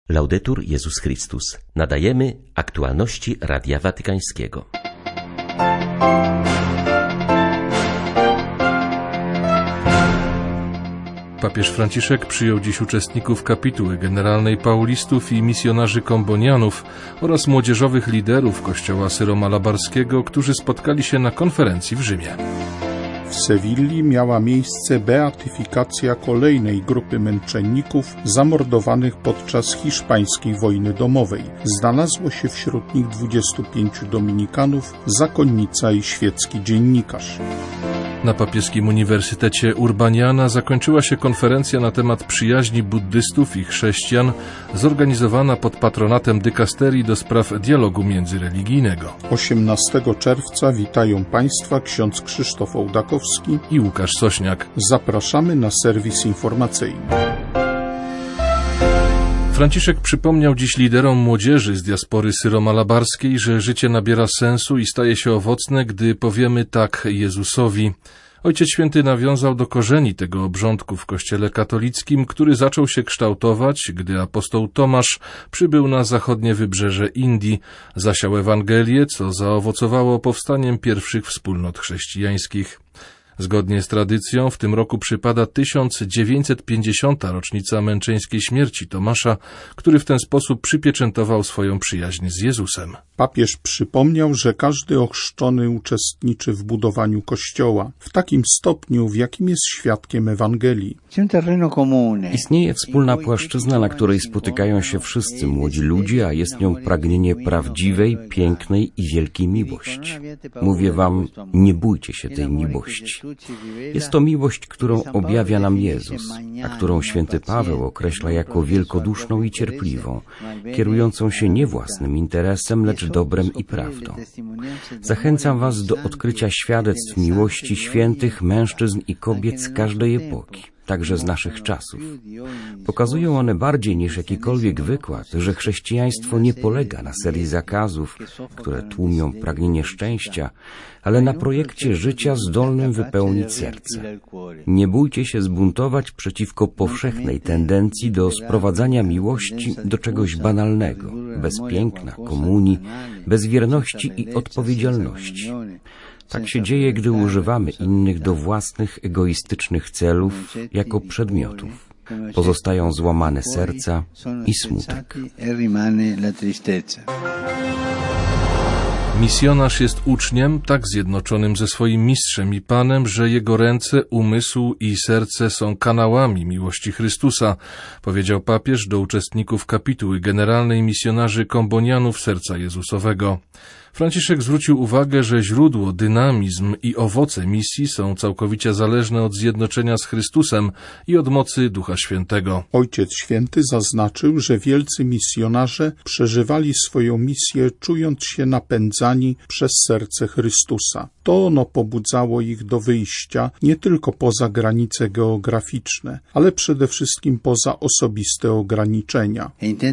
Laudetur Jezus Chrystus. Nadajemy aktualności Radia Watykańskiego. Papież Franciszek przyjął dziś uczestników kapituły generalnej Paulistów i misjonarzy kombonianów oraz młodzieżowych liderów kościoła Syro-Malabarskiego, którzy spotkali się na konferencji w Rzymie. W Sewilli miała miejsce beatyfikacja kolejnej grupy męczenników zamordowanych podczas hiszpańskiej wojny domowej. Znalazło się wśród nich 25 dominikanów, zakonnica i świecki dziennikarz. Na papieskim Uniwersytecie Urbaniana zakończyła się konferencja na temat przyjaźni buddystów i chrześcijan, zorganizowana pod patronatem dykasterii do spraw dialogu międzyreligijnego. 18 czerwca witają Państwa ksiądz Krzysztof Ołdakowski i Łukasz Sośniak. Zapraszamy na serwis informacyjny. Franciszek przypomniał dziś liderom młodzieży z diaspory syro-malabarskiej, że życie nabiera sensu i staje się owocne, gdy powiemy tak Jezusowi. Ojciec Święty nawiązał do korzeni tego obrządku w Kościele katolickim, który zaczął się kształtować, gdy apostoł Tomasz przybył na zachodnie wybrzeże Indii, zasiał Ewangelię, co zaowocowało powstaniem pierwszych wspólnot chrześcijańskich. Zgodnie z tradycją w tym roku przypada 1950. rocznica męczeńskiej śmierci Tomasza, który w ten sposób przypieczętował swoją przyjaźń z Jezusem. Papież przypomniał, że każdy ochrzczony uczestniczy w budowaniu Kościoła w takim stopniu, w jakim jest świadkiem Ewangelii. Istnieje wspólna płaszczyzna, na której spotykają się wszyscy młodzi ludzie, a jest nią pragnienie prawdziwej, pięknej i wielkiej miłości. Mówię wam, nie bójcie się tej miłości. Jest to miłość, którą objawia nam Jezus, a którą święty Paweł określa jako wielkoduszną i cierpliwą, kierującą się nie własnym interesem, lecz dobrem i prawdą. Zachęcam was do odkrycia świadectw miłości świętych mężczyzn i kobiet z każdej epoki, także z naszych czasów. Pokazują one bardziej niż jakikolwiek wykład, że chrześcijaństwo nie polega na serii zakazów, które tłumią pragnienie szczęścia, ale na projekcie życia zdolnym wypełnić serce. Nie bójcie się zbuntować przeciwko powszechnej tendencji do sprowadzania miłości do czegoś banalnego, bez piękna, komunii, bez wierności i odpowiedzialności. Tak się dzieje, gdy używamy innych do własnych egoistycznych celów jako przedmiotów. Pozostają złamane serca i smutek. Misjonarz jest uczniem tak zjednoczonym ze swoim mistrzem i Panem, że jego ręce, umysł i serce są kanałami miłości Chrystusa, powiedział papież do uczestników kapituły generalnej misjonarzy kombonianów Serca Jezusowego. Franciszek zwrócił uwagę, że źródło, dynamizm i owoce misji są całkowicie zależne od zjednoczenia z Chrystusem i od mocy Ducha Świętego. Ojciec Święty zaznaczył, że wielcy misjonarze przeżywali swoją misję, czując się napędzani przez serce Chrystusa. To ono pobudzało ich do wyjścia nie tylko poza granice geograficzne, ale przede wszystkim poza osobiste ograniczenia.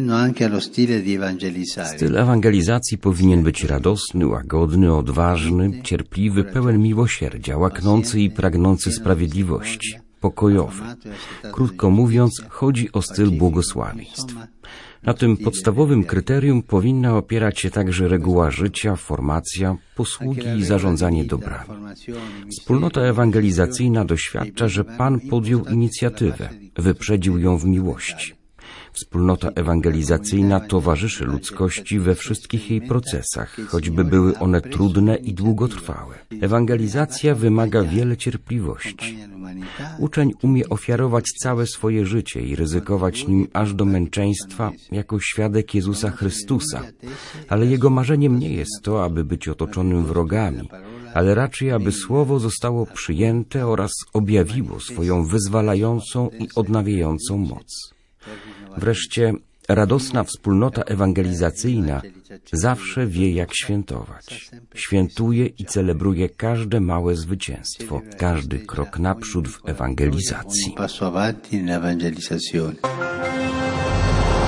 Styl ewangelizacji powinien być radosny, łagodny, odważny, cierpliwy, pełen miłosierdzia, łaknący i pragnący sprawiedliwości, pokojowy. Krótko mówiąc, chodzi o styl błogosławieństw. Na tym podstawowym kryterium powinna opierać się także reguła życia, formacja, posługi i zarządzanie dobrami. Wspólnota ewangelizacyjna doświadcza, że Pan podjął inicjatywę, wyprzedził ją w miłości. Wspólnota ewangelizacyjna towarzyszy ludzkości we wszystkich jej procesach, choćby były one trudne i długotrwałe. Ewangelizacja wymaga wiele cierpliwości. Uczeń umie ofiarować całe swoje życie i ryzykować nim aż do męczeństwa jako świadek Jezusa Chrystusa, ale jego marzeniem nie jest to, aby być otoczonym wrogami, ale raczej, aby słowo zostało przyjęte oraz objawiło swoją wyzwalającą i odnawiającą moc. Wreszcie radosna wspólnota ewangelizacyjna zawsze wie, jak świętować. Świętuje i celebruje każde małe zwycięstwo, każdy krok naprzód w ewangelizacji.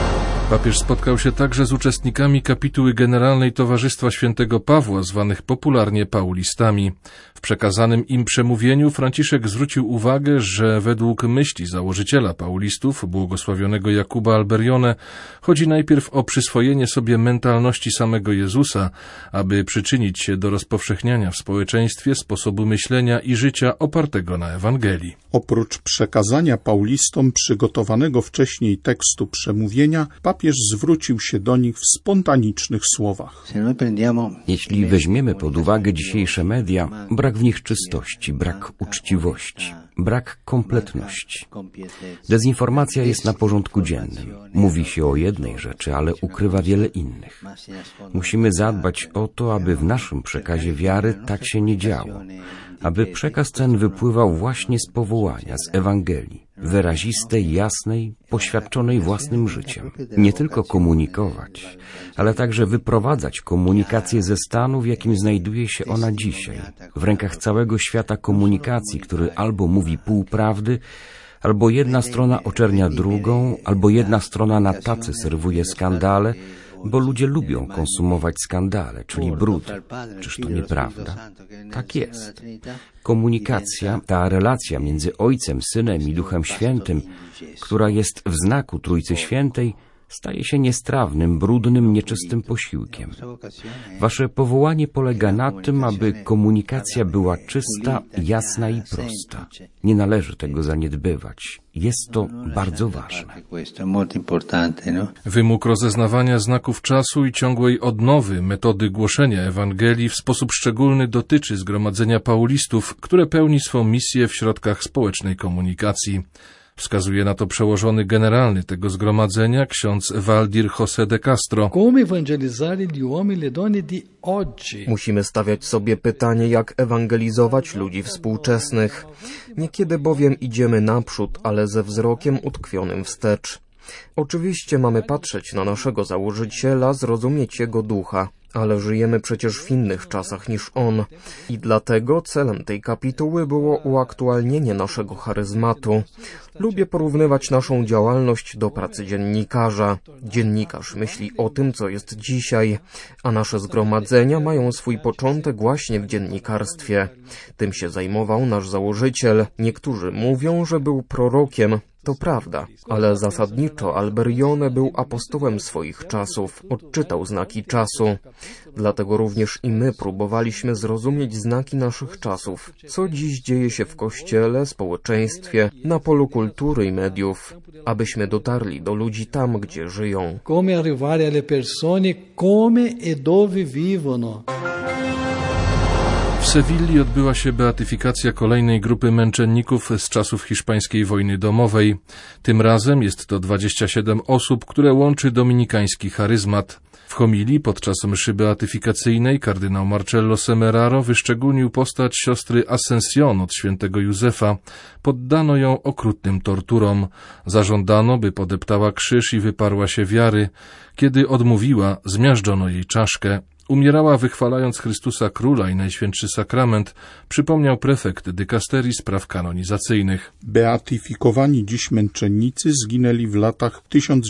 Papież spotkał się także z uczestnikami kapituły generalnej Towarzystwa Świętego Pawła, zwanych popularnie paulistami. W przekazanym im przemówieniu Franciszek zwrócił uwagę, że według myśli założyciela paulistów, błogosławionego Jakuba Alberione, chodzi najpierw o przyswojenie sobie mentalności samego Jezusa, aby przyczynić się do rozpowszechniania w społeczeństwie sposobu myślenia i życia opartego na Ewangelii. Oprócz przekazania paulistom przygotowanego wcześniej tekstu przemówienia, papież zwrócił się do nich w spontanicznych słowach. Jeśli weźmiemy pod uwagę dzisiejsze media, brak w nich czystości, brak uczciwości, brak kompletności. Dezinformacja jest na porządku dziennym. Mówi się o jednej rzeczy, ale ukrywa wiele innych. Musimy zadbać o to, aby w naszym przekazie wiary tak się nie działo. Aby przekaz ten wypływał właśnie z powołania, z Ewangelii, wyrazistej, jasnej, poświadczonej własnym życiem. Nie tylko komunikować, ale także wyprowadzać komunikację ze stanu, w jakim znajduje się ona dzisiaj. W rękach całego świata komunikacji, który albo mówi półprawdy, albo jedna strona oczernia drugą, albo jedna strona na tacy serwuje skandale, bo ludzie lubią konsumować skandale, czyli brud. Czyż to nieprawda? Tak jest. Komunikacja, ta relacja między Ojcem, Synem i Duchem Świętym, która jest w znaku Trójcy Świętej, staje się niestrawnym, brudnym, nieczystym posiłkiem. Wasze powołanie polega na tym, aby komunikacja była czysta, jasna i prosta. Nie należy tego zaniedbywać. Jest to bardzo ważne. Wymóg rozeznawania znaków czasu i ciągłej odnowy metody głoszenia Ewangelii w sposób szczególny dotyczy Zgromadzenia Paulistów, które pełni swą misję w środkach społecznej komunikacji. Wskazuje na to przełożony generalny tego zgromadzenia, ksiądz Valdir José de Castro. Musimy stawiać sobie pytanie, jak ewangelizować ludzi współczesnych. Niekiedy bowiem idziemy naprzód, ale ze wzrokiem utkwionym wstecz. Oczywiście mamy patrzeć na naszego założyciela, zrozumieć jego ducha, ale żyjemy przecież w innych czasach niż on. I dlatego celem tej kapituły było uaktualnienie naszego charyzmatu. Lubię porównywać naszą działalność do pracy dziennikarza. Dziennikarz myśli o tym, co jest dzisiaj, a nasze zgromadzenia mają swój początek właśnie w dziennikarstwie. Tym się zajmował nasz założyciel. Niektórzy mówią, że był prorokiem. To prawda, ale zasadniczo Alberione był apostołem swoich czasów, odczytał znaki czasu. Dlatego również i my próbowaliśmy zrozumieć znaki naszych czasów, co dziś dzieje się w Kościele, społeczeństwie, na polu kultury i mediów, abyśmy dotarli do ludzi tam, gdzie żyją. Come arrivare alle persone come e dove vivono. W Sewilli odbyła się beatyfikacja kolejnej grupy męczenników z czasów hiszpańskiej wojny domowej. Tym razem jest to 27 osób, które łączy dominikański charyzmat. W homilii podczas mszy beatyfikacyjnej kardynał Marcello Semeraro wyszczególnił postać siostry Ascension od świętego Józefa. Poddano ją okrutnym torturom. Zażądano, by podeptała krzyż i wyparła się wiary. Kiedy odmówiła, zmiażdżono jej czaszkę. Umierała wychwalając Chrystusa Króla i Najświętszy Sakrament, przypomniał prefekt dykasterii spraw kanonizacyjnych. Beatyfikowani dziś męczennicy zginęli w latach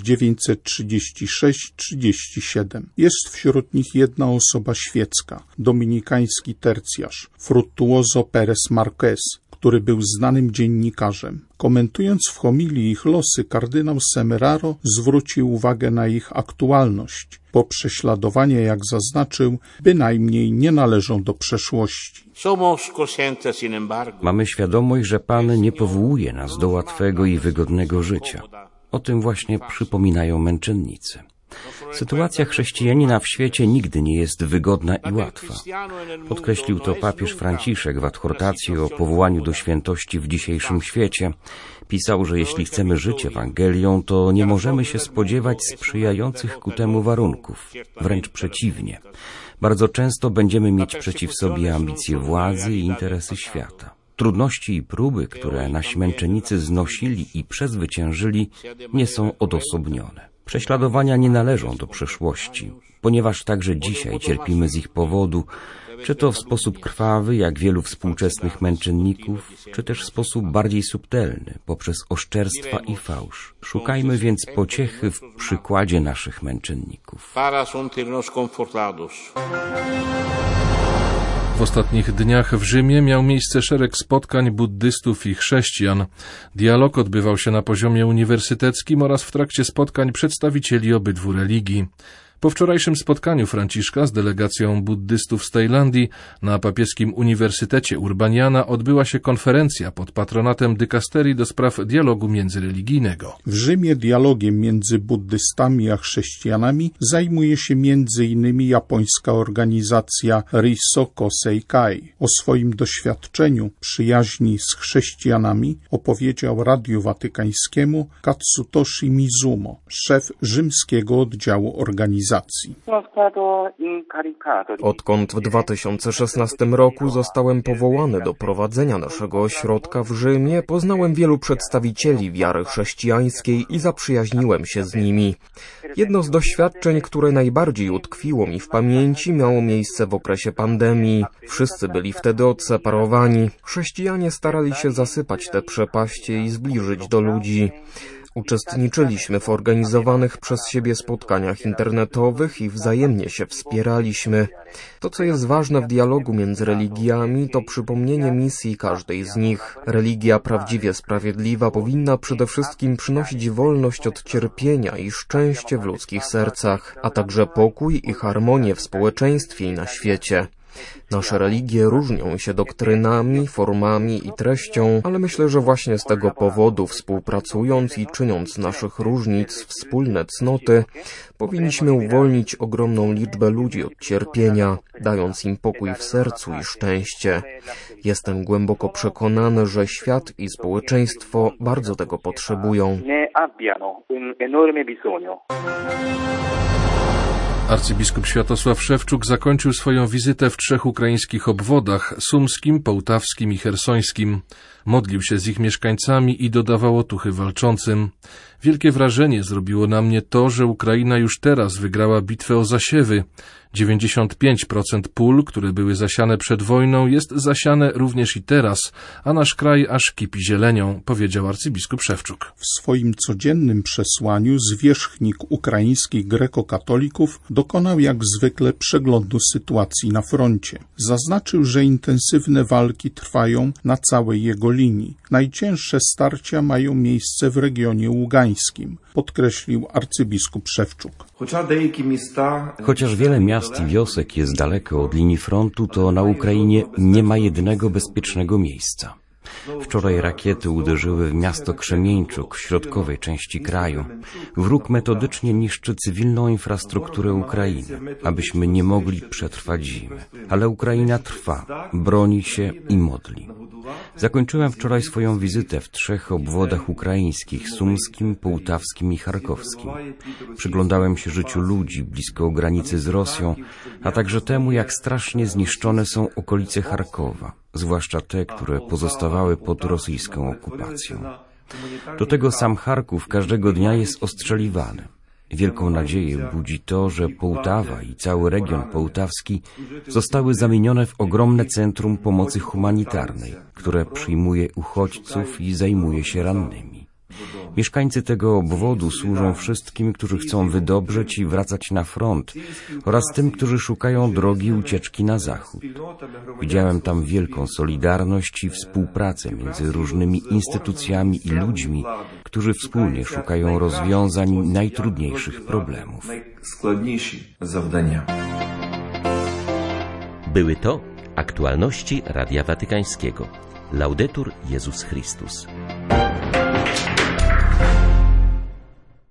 1936-37. Jest wśród nich jedna osoba świecka, dominikański tercjarz, Frutuoso Pérez Marquez, który był znanym dziennikarzem. Komentując w homilii ich losy, kardynał Semeraro zwrócił uwagę na ich aktualność. Po prześladowania, jak zaznaczył, bynajmniej nie należą do przeszłości. Mamy świadomość, że Pan nie powołuje nas do łatwego i wygodnego życia. O tym właśnie przypominają męczennicy. Sytuacja chrześcijanina w świecie nigdy nie jest wygodna i łatwa. Podkreślił to papież Franciszek w adhortacji o powołaniu do świętości w dzisiejszym świecie. Pisał, że jeśli chcemy żyć Ewangelią, to nie możemy się spodziewać sprzyjających ku temu warunków. Wręcz przeciwnie. Bardzo często będziemy mieć przeciw sobie ambicje władzy i interesy świata. Trudności i próby, które nasi męczennicy znosili i przezwyciężyli, nie są odosobnione. Prześladowania nie należą do przeszłości, ponieważ także dzisiaj cierpimy z ich powodu, czy to w sposób krwawy, jak wielu współczesnych męczenników, czy też w sposób bardziej subtelny, poprzez oszczerstwa i fałsz. Szukajmy więc pociechy w przykładzie naszych męczenników. W ostatnich dniach w Rzymie miał miejsce szereg spotkań buddystów i chrześcijan. Dialog odbywał się na poziomie uniwersyteckim oraz w trakcie spotkań przedstawicieli obydwu religii. Po wczorajszym spotkaniu Franciszka z delegacją buddystów z Tajlandii na papieskim Uniwersytecie Urbaniana odbyła się konferencja pod patronatem dykasterii do spraw dialogu międzyreligijnego. W Rzymie dialogiem między buddystami a chrześcijanami zajmuje się m.in. japońska organizacja Risoko Seikai. O swoim doświadczeniu przyjaźni z chrześcijanami opowiedział Radiu Watykańskiemu Katsutoshi Mizumo, szef rzymskiego oddziału organizacji. Odkąd w 2016 roku zostałem powołany do prowadzenia naszego ośrodka w Rzymie, poznałem wielu przedstawicieli wiary chrześcijańskiej i zaprzyjaźniłem się z nimi. Jedno z doświadczeń, które najbardziej utkwiło mi w pamięci, miało miejsce w okresie pandemii. Wszyscy byli wtedy odseparowani. Chrześcijanie starali się zasypać te przepaście i zbliżyć do ludzi. Uczestniczyliśmy w organizowanych przez siebie spotkaniach internetowych i wzajemnie się wspieraliśmy. To, co jest ważne w dialogu między religiami, to przypomnienie misji każdej z nich. Religia prawdziwie sprawiedliwa powinna przede wszystkim przynosić wolność od cierpienia i szczęście w ludzkich sercach, a także pokój i harmonię w społeczeństwie i na świecie. Nasze religie różnią się doktrynami, formami i treścią, ale myślę, że właśnie z tego powodu, współpracując i czyniąc z naszych różnic wspólne cnoty, powinniśmy uwolnić ogromną liczbę ludzi od cierpienia, dając im pokój w sercu i szczęście. Jestem głęboko przekonany, że świat i społeczeństwo bardzo tego potrzebują. Arcybiskup Światosław Szewczuk zakończył swoją wizytę w 3 ukraińskich obwodach: sumskim, połtawskim i chersońskim. Modlił się z ich mieszkańcami i dodawał otuchy walczącym. Wielkie wrażenie zrobiło na mnie to, że Ukraina już teraz wygrała bitwę o zasiewy. 95% pól, które były zasiane przed wojną, jest zasiane również i teraz, a nasz kraj aż kipi zielenią, powiedział arcybiskup Szewczuk. W swoim codziennym przesłaniu zwierzchnik ukraińskich grekokatolików dokonał jak zwykle przeglądu sytuacji na froncie. Zaznaczył, że intensywne walki trwają na całej jego linii. Najcięższe starcia mają miejsce w regionie ługańskim, podkreślił arcybiskup Szewczuk. Chociaż wiele miast i wiosek jest daleko od linii frontu, to na Ukrainie nie ma jednego bezpiecznego miejsca. Wczoraj rakiety uderzyły w miasto Krzemieńczuk w środkowej części kraju. Wróg metodycznie niszczy cywilną infrastrukturę Ukrainy, abyśmy nie mogli przetrwać zimy. Ale Ukraina trwa, broni się i modli. Zakończyłem wczoraj swoją wizytę w 3 obwodach ukraińskich: sumskim, połtawskim i charkowskim. Przyglądałem się życiu ludzi blisko granicy z Rosją, a także temu, jak strasznie zniszczone są okolice Charkowa, zwłaszcza te, które pozostawały pod rosyjską okupacją. Do tego sam Charków każdego dnia jest ostrzeliwany. Wielką nadzieję budzi to, że Połtawa i cały region połtawski zostały zamienione w ogromne centrum pomocy humanitarnej, które przyjmuje uchodźców i zajmuje się rannymi. Mieszkańcy tego obwodu służą wszystkim, którzy chcą wydobrzeć i wracać na front, oraz tym, którzy szukają drogi ucieczki na zachód. Widziałem tam wielką solidarność i współpracę między różnymi instytucjami i ludźmi, którzy wspólnie szukają rozwiązań najtrudniejszych problemów. Były to aktualności Radia Watykańskiego. Laudetur Jezus Chrystus.